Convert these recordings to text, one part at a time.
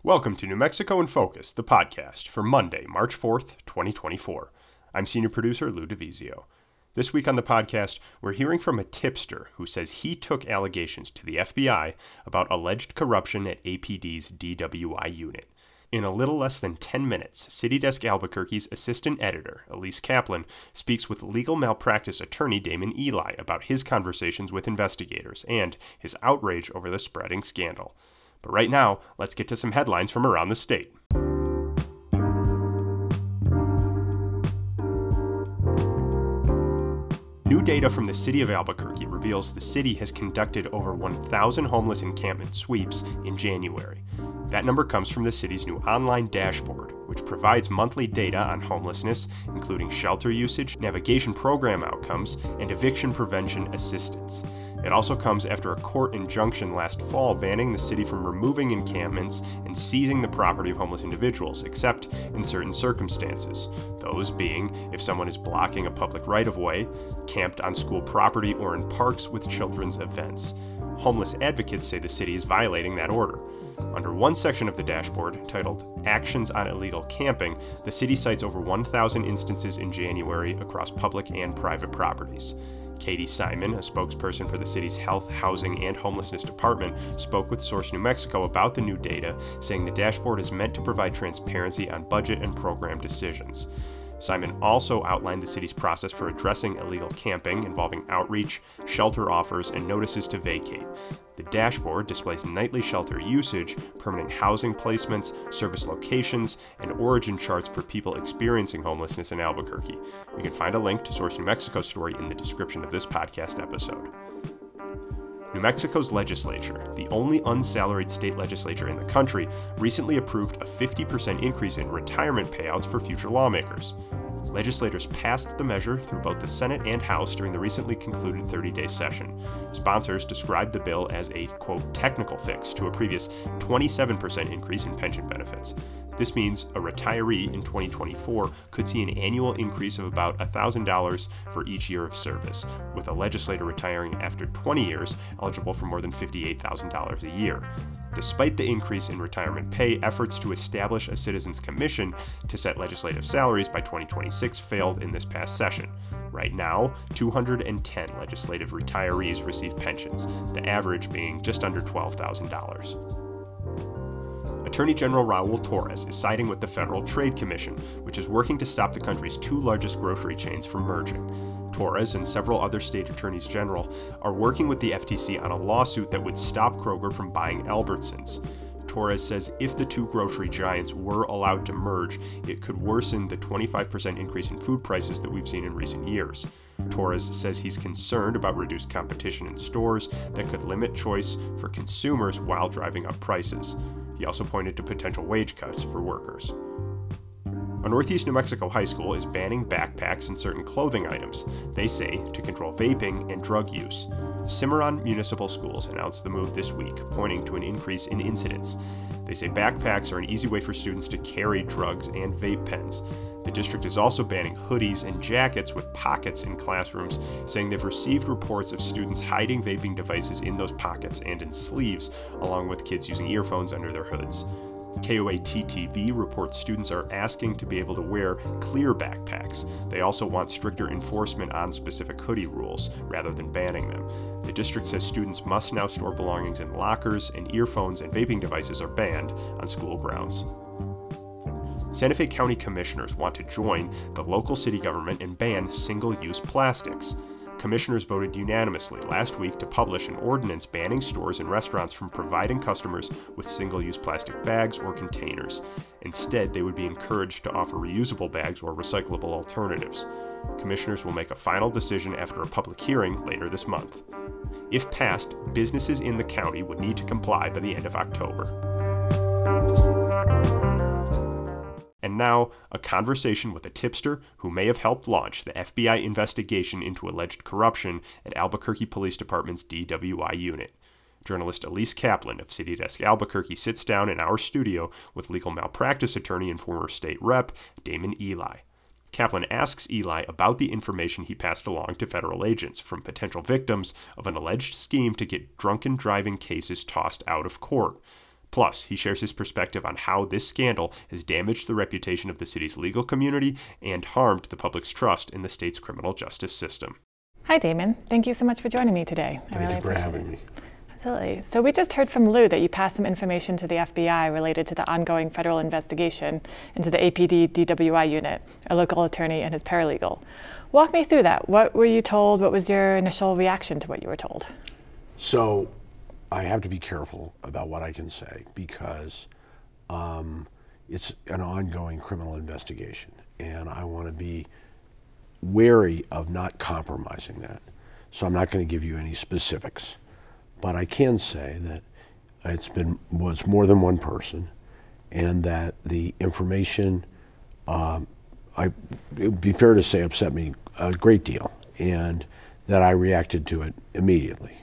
Welcome to New Mexico in Focus, the podcast for Monday, March 4th, 2024. I'm senior producer Lou DeVizio. This week on the podcast, we're hearing from a tipster who says he took allegations to the FBI about alleged corruption at APD's DWI unit. In a little less than 10 minutes, City Desk Albuquerque's assistant editor, Elise Kaplan, speaks with legal malpractice attorney Damon Ely about his conversations with investigators and his outrage over the spreading scandal. But right now, let's get to some headlines from around the state. New data from the city of Albuquerque reveals the city has conducted over 1,000 homeless encampment sweeps in January. That number comes from the city's new online dashboard, which provides monthly data on homelessness, including shelter usage, navigation program outcomes, and eviction prevention assistance. It also comes after a court injunction last fall banning the city from removing encampments and seizing the property of homeless individuals, except in certain circumstances. Those being if someone is blocking a public right-of-way, camped on school property, or in parks with children's events. Homeless advocates say the city is violating that order. Under one section of the dashboard, titled Actions on Illegal Camping, the city cites over 1,000 instances in January across public and private properties. Katie Simon, a spokesperson for the city's Health, Housing, and Homelessness Department, spoke with Source New Mexico about the new data, saying the dashboard is meant to provide transparency on budget and program decisions. Simon also outlined the city's process for addressing illegal camping, involving outreach, shelter offers, and notices to vacate. The dashboard displays nightly shelter usage, permanent housing placements, service locations, and origin charts for people experiencing homelessness in Albuquerque. You can find a link to Source New Mexico's story in the description of this podcast episode. New Mexico's legislature, the only unsalaried state legislature in the country, recently approved a 50% increase in retirement payouts for future lawmakers. Legislators passed the measure through both the Senate and House during the recently concluded 30-day session. Sponsors described the bill as a, quote, technical fix to a previous 27% increase in pension benefits. This means a retiree in 2024 could see an annual increase of about $1,000 for each year of service, with a legislator retiring after 20 years eligible for more than $58,000 a year. Despite the increase in retirement pay, efforts to establish a citizens' commission to set legislative salaries by 2026 failed in this past session. Right now, 210 legislative retirees receive pensions, the average being just under $12,000. Attorney General Raul Torres is siding with the Federal Trade Commission, which is working to stop the country's two largest grocery chains from merging. Torres and several other state attorneys general are working with the FTC on a lawsuit that would stop Kroger from buying Albertsons. Torres says if the two grocery giants were allowed to merge, it could worsen the 25% increase in food prices that we've seen in recent years. Torres says he's concerned about reduced competition in stores that could limit choice for consumers while driving up prices. He also pointed to potential wage cuts for workers. A Northeast New Mexico high school is banning backpacks and certain clothing items, they say, to control vaping and drug use. Cimarron Municipal Schools announced the move this week, pointing to an increase in incidents. They say backpacks are an easy way for students to carry drugs and vape pens. The district is also banning hoodies and jackets with pockets in classrooms, saying they've received reports of students hiding vaping devices in those pockets and in sleeves, along with kids using earphones under their hoods. KOAT-TV reports students are asking to be able to wear clear backpacks. They also want stricter enforcement on specific hoodie rules, rather than banning them. The district says students must now store belongings in lockers, and earphones and vaping devices are banned on school grounds. Santa Fe County commissioners want to join the local city government and ban single-use plastics. Commissioners voted unanimously last week to publish an ordinance banning stores and restaurants from providing customers with single-use plastic bags or containers. Instead, they would be encouraged to offer reusable bags or recyclable alternatives. Commissioners will make a final decision after a public hearing later this month. If passed, businesses in the county would need to comply by the end of October. And now, a conversation with a tipster who may have helped launch the FBI investigation into alleged corruption at Albuquerque Police Department's DWI unit. Journalist Elise Kaplan of City Desk Albuquerque sits down in our studio with legal malpractice attorney and former state rep Damon Ely. Kaplan asks Ely about the information he passed along to federal agents from potential victims of an alleged scheme to get drunken driving cases tossed out of court. Plus, he shares his perspective on how this scandal has damaged the reputation of the city's legal community and harmed the public's trust in the state's criminal justice system. Hi, Damon. Thank you so much for joining me today. I really appreciate it. Thank you for having me. Absolutely. So we just heard from Lou that you passed some information to the FBI related to the ongoing federal investigation into the APD DWI unit, a local attorney and his paralegal. Walk me through that. What were you told? What was your initial reaction to what you were told? So I have to be careful about what I can say because it's an ongoing criminal investigation, and I want to be wary of not compromising that. So I'm not going to give you any specifics. But I can say that was more than one person, and that the information, it would be fair to say, upset me a great deal, and that I reacted to it immediately.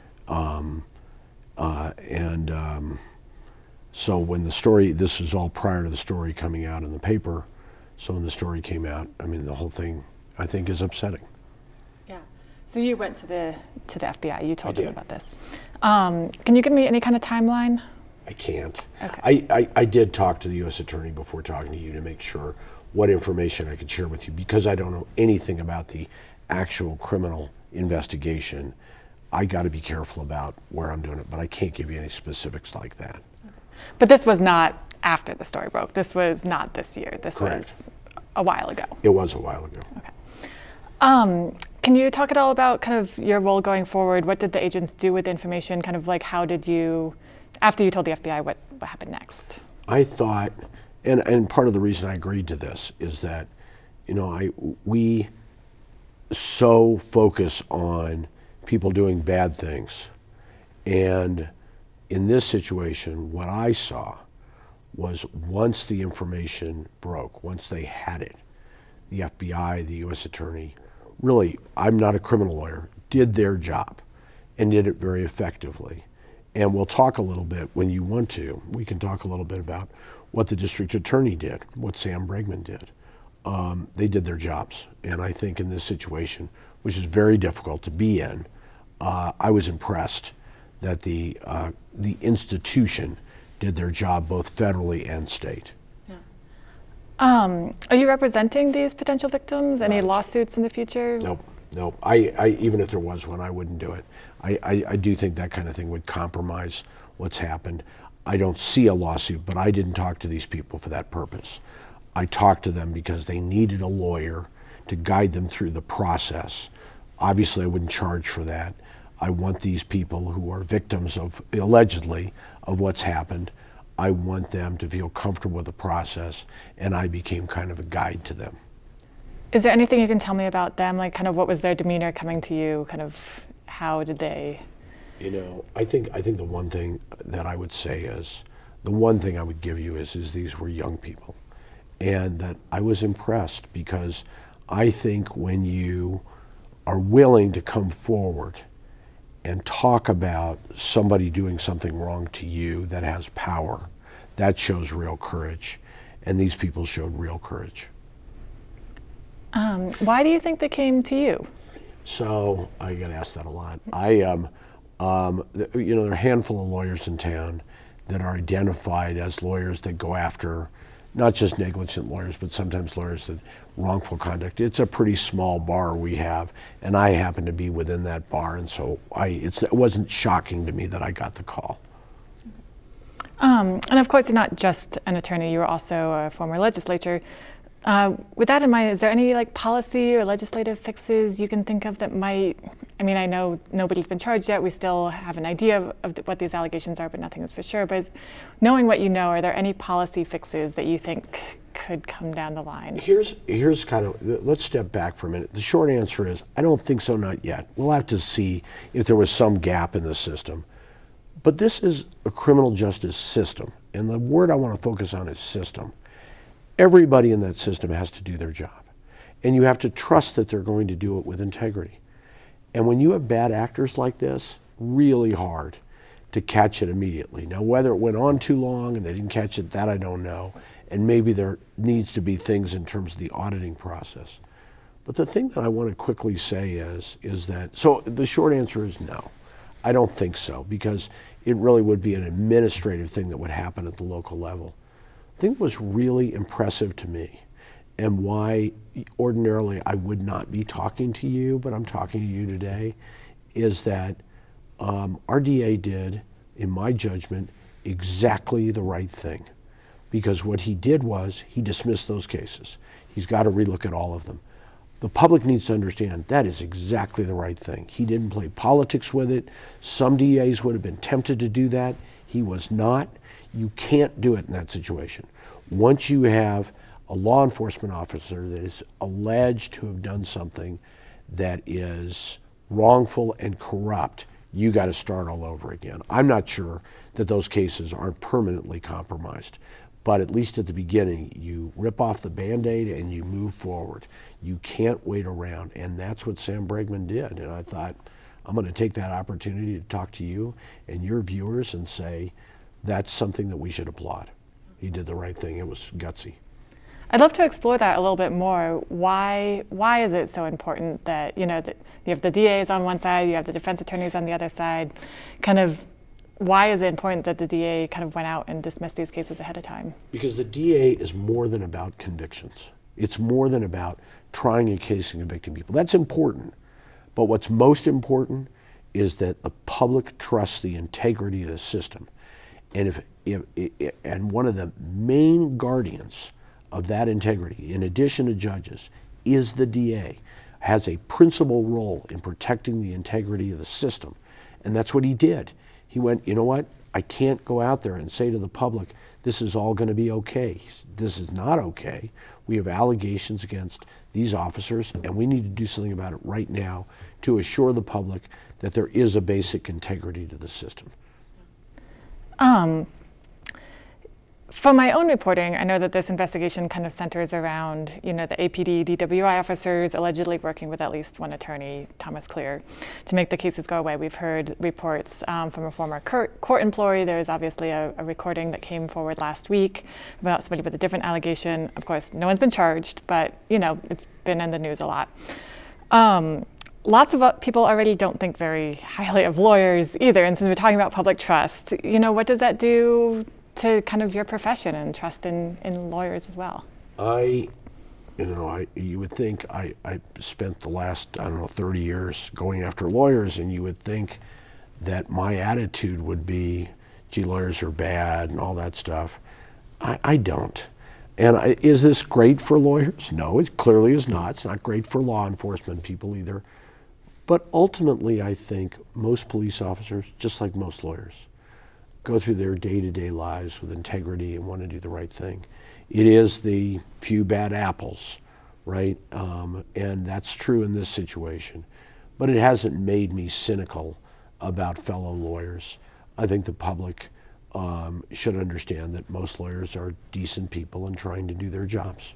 So when the story, this was all prior to the story coming out in the paper, so when the story came out, I mean, the whole thing, I think, is upsetting. Yeah. So you went to the FBI. You told them about this. Can you give me any kind of timeline? I can't. Okay. I did talk to the U.S. Attorney before talking to you to make sure what information I could share with you, because I don't know anything about the actual criminal investigation. I got to be careful about where I'm doing it, but I can't give you any specifics like that. Okay. But this was not after the story broke. This was not this year. This Correct. Was a while ago. It was a while ago. Okay. Can you talk at all about kind of your role going forward? What did the agents do with the information? Kind of like how did you, after you told the FBI, what happened next? I thought, and part of the reason I agreed to this is that, you know, we so focus on people doing bad things. And in this situation, what I saw was once the information broke, once they had it, the FBI, the U.S. Attorney, really, I'm not a criminal lawyer, did their job and did it very effectively. And we'll talk a little bit, when you want to, we can talk a little bit about what the district attorney did, what Sam Bregman did. They did their jobs. And I think in this situation, which is very difficult to be in, I was impressed that the institution did their job both federally and state. Are you representing these potential victims? Any lawsuits in the future? Nope. I even if there was one, I wouldn't do it. I do think that kind of thing would compromise what's happened. I don't see a lawsuit, but I didn't talk to these people for that purpose. I talked to them because they needed a lawyer to guide them through the process. Obviously, I wouldn't charge for that. I want these people who are victims of, allegedly, of what's happened, I want them to feel comfortable with the process, and I became kind of a guide to them. Is there anything you can tell me about them? Like, kind of what was their demeanor coming to you? Kind of how did they? You know, I think the one thing that I would say is, the one thing I would give you is these were young people, and that I was impressed because I think when you are willing to come forward and talk about somebody doing something wrong to you that has power, that shows real courage. And these people showed real courage. Why do you think they came to you? So I get asked that a lot. You know, there are a handful of lawyers in town that are identified as lawyers that go after not just negligent lawyers, but sometimes lawyers that wrongful conduct. It's a pretty small bar we have, and I happen to be within that bar, and so it wasn't shocking to me that I got the call. And of course, you're not just an attorney, you were also a former legislator. With that in mind, is there any like policy or legislative fixes you can think of that might, I mean, I know nobody's been charged yet, we still have an idea of what these allegations are, but nothing is for sure. But knowing what you know, are there any policy fixes that you think could come down the line? Here's kind of, let's step back for a minute. The short answer is, I don't think so, not yet. We'll have to see if there was some gap in the system. But this is a criminal justice system, and the word I want to focus on is system. Everybody in that system has to do their job, and you have to trust that they're going to do it with integrity. And when you have bad actors like this, really hard to catch it immediately. Now, whether it went on too long and they didn't catch it, that I don't know, and maybe there needs to be things in terms of the auditing process. But the thing that I want to quickly say is that, so the short answer is no. I don't think so, because it really would be an administrative thing that would happen at the local level. The thing that was really impressive to me, and why ordinarily I would not be talking to you, but I'm talking to you today, is that our DA did, in my judgment, exactly the right thing. Because what he did was he dismissed those cases. He's got to relook at all of them. The public needs to understand that is exactly the right thing. He didn't play politics with it. Some DAs would have been tempted to do that. He was not. You can't do it in that situation. Once you have a law enforcement officer that is alleged to have done something that is wrongful and corrupt, you got to start all over again. I'm not sure that those cases aren't permanently compromised, but at least at the beginning, you rip off the Band-Aid and you move forward. You can't wait around, and that's what Sam Bregman did. And I thought, I'm going to take that opportunity to talk to you and your viewers and say, that's something that we should applaud. He did the right thing. It was gutsy. I'd love to explore that a little bit more. Why is it so important that, you have the DAs on one side, you have the defense attorneys on the other side? Kind of, why is it important that the DA kind of went out and dismissed these cases ahead of time? Because the DA is more than about convictions. It's more than about trying a case and convicting people. That's important. But what's most important is that the public trusts the integrity of the system. And and one of the main guardians of that integrity, in addition to judges, is the DA, has a principal role in protecting the integrity of the system. And that's what he did. He went, you know what? I can't go out there and say to the public, this is all going to be okay. This is not okay. We have allegations against these officers, and we need to do something about it right now to assure the public that there is a basic integrity to the system. From my own reporting, I know that this investigation kind of centers around, the APD, DWI officers allegedly working with at least one attorney, Thomas Clear, to make the cases go away. We've heard reports from a former court employee. There's obviously a recording that came forward last week about somebody with a different allegation. Of course, no one's been charged, but, it's been in the news a lot. Lots of people already don't think very highly of lawyers either, and since we're talking about public trust, what does that do to kind of your profession and trust in lawyers as well? You would think I spent the last, 30 years going after lawyers, and you would think that my attitude would be, gee, lawyers are bad and all that stuff. I don't. And is this great for lawyers? No, it clearly is not. It's not great for law enforcement people either. But ultimately, I think most police officers, just like most lawyers, go through their day-to-day lives with integrity and want to do the right thing. It is the few bad apples, right? And that's true in this situation. But it hasn't made me cynical about fellow lawyers. I think the public should understand that most lawyers are decent people and trying to do their jobs.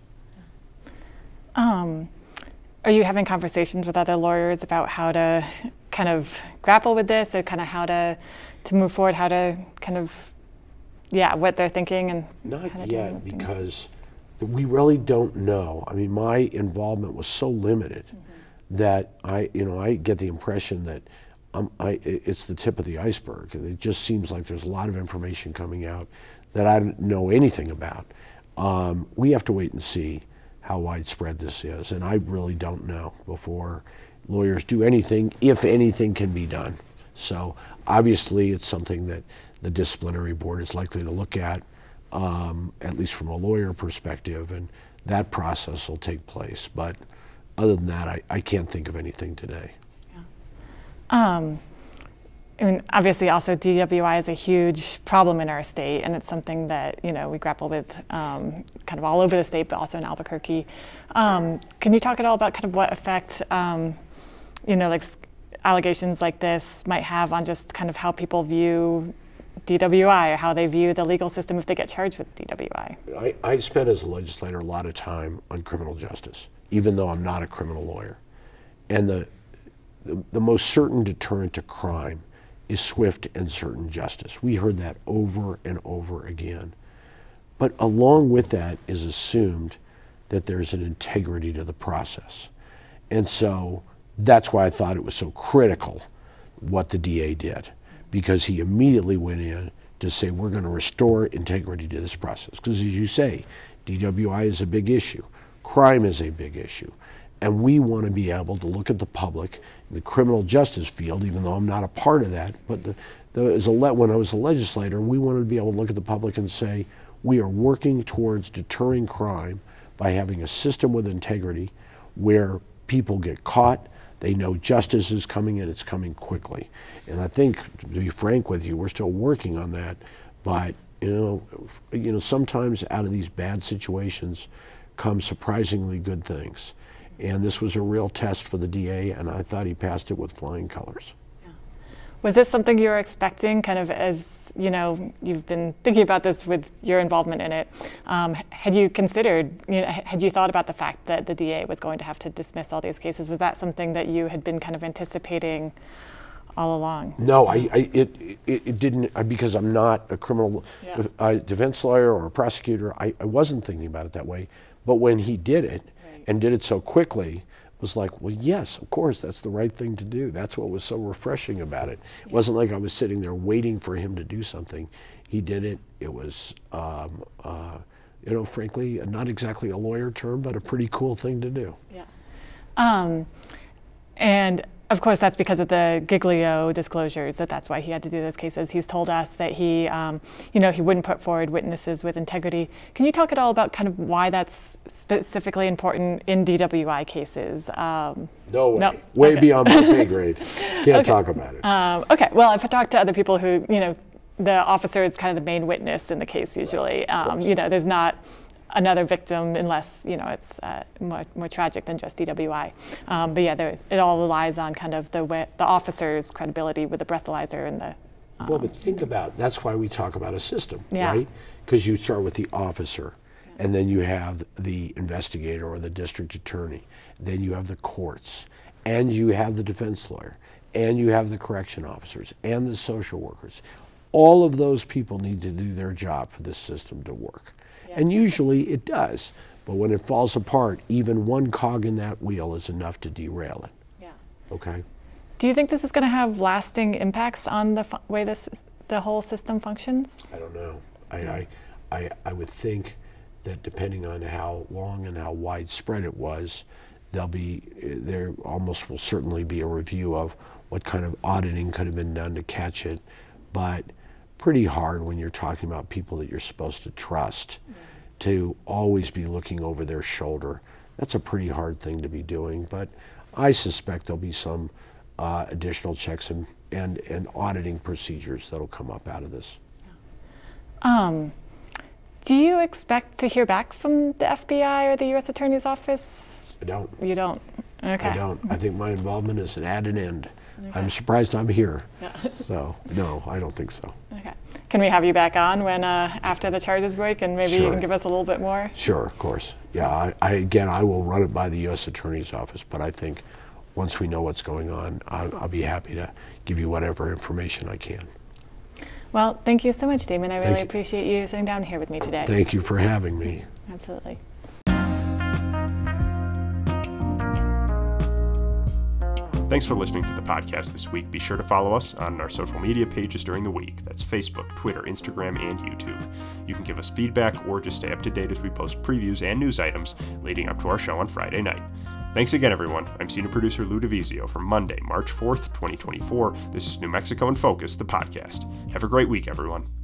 Are you having conversations with other lawyers about how to kind of grapple with this, or kind of how to move forward, how to kind of, what they're thinking and not yet, because we really don't know. I mean, my involvement was so limited that I get the impression that it's the tip of the iceberg. It just seems like there's a lot of information coming out that I don't know anything about. We have to wait and see how widespread this is, and I really don't know before lawyers do anything, if anything can be done. So obviously it's something that the disciplinary board is likely to look at least from a lawyer perspective, and that process will take place. But other than that, I can't think of anything today. Yeah. I mean, obviously also DWI is a huge problem in our state, and it's something that, we grapple with kind of all over the state, but also in Albuquerque. Can you talk at all about kind of what effect, like allegations like this might have on just kind of how people view DWI, or how they view the legal system if they get charged with DWI? I spent as a legislator a lot of time on criminal justice, even though I'm not a criminal lawyer. And the most certain deterrent to crime is swift and certain justice. We heard that over and over again. But along with that is assumed that there's an integrity to the process. And so that's why I thought it was so critical what the DA did, because he immediately went in to say, we're going to restore integrity to this process. Because as you say, DWI is a big issue. Crime is a big issue. And we want to be able to look at the public, the criminal justice field, even though I'm not a part of that, but when I was a legislator, we wanted to be able to look at the public and say, we are working towards deterring crime by having a system with integrity where people get caught, they know justice is coming and it's coming quickly. And I think, to be frank with you, we're still working on that, but you know, sometimes out of these bad situations come surprisingly good things. And this was a real test for the DA, and I thought he passed it with flying colors. Was this something you were expecting, kind of, as you know, you've been thinking about this with your involvement in it? Had you considered, had you thought about the fact that the DA was going to have to dismiss all these cases? Was that something that you had been kind of anticipating all along? No, it didn't, because I'm not a criminal defense lawyer or a prosecutor. I wasn't thinking about it that way. But when he did it, and did it so quickly, was like, well, yes, of course, that's the right thing to do. That's what was so refreshing about it. It wasn't like I was sitting there waiting for him to do something. He did it. It was, you know, frankly, not exactly a lawyer term, but a pretty cool thing to do. Yeah. And of course, that's because of the Giglio disclosures, that's why he had to do those cases. He's told us that he, you know, he wouldn't put forward witnesses with integrity. Can you talk at all about kind of why that's specifically important in DWI cases? No way. No? Way beyond my pay grade. Can't talk about it. Okay. Well, I've talked to other people who, you know, the officer is kind of the main witness in the case usually. You know, there's not another victim unless, you know, it's more tragic than just DWI. But yeah, it all relies on kind of the officer's credibility with the breathalyzer and the... Well, but think about, that's why we talk about a system, right? Because you start with the officer, and then you have the investigator or the district attorney, then you have the courts, and you have the defense lawyer, and you have the correction officers, and the social workers. All of those people need to do their job for this system to work. And usually it does, but when it falls apart, even one cog in that wheel is enough to derail it. Yeah. Okay. Do you think this is going to have lasting impacts on the way the whole system functions? I don't know. I would think that depending on how long and how widespread it was, there almost will certainly be a review of what kind of auditing could have been done to catch it, but pretty hard when you're talking about people that you're supposed to trust to always be looking over their shoulder. That's a pretty hard thing to be doing, but I suspect there'll be some additional checks and auditing procedures that'll come up out of this. Do you expect to hear back from the FBI or the U.S. Attorney's Office? I don't. You don't? Okay. I don't. I think my involvement is at an end. Okay. I'm surprised I'm here. So, no, I don't think so. Okay. Can we have you back on when after the charges break, and maybe you can give us a little bit more? Sure, of course. Yeah, I will run it by the U.S. Attorney's Office, but I think once we know what's going on, I'll be happy to give you whatever information I can. Well, thank you so much, Damon. I really appreciate you sitting down here with me today. Thank you for having me. Absolutely. Thanks for listening to the podcast this week. Be sure to follow us on our social media pages during the week. That's Facebook, Twitter, Instagram, and YouTube. You can give us feedback or just stay up to date as we post previews and news items leading up to our show on Friday night. Thanks again, everyone. I'm senior producer Lou DeVizio for Monday, March 4th, 2024. This is New Mexico in Focus, the podcast. Have a great week, everyone.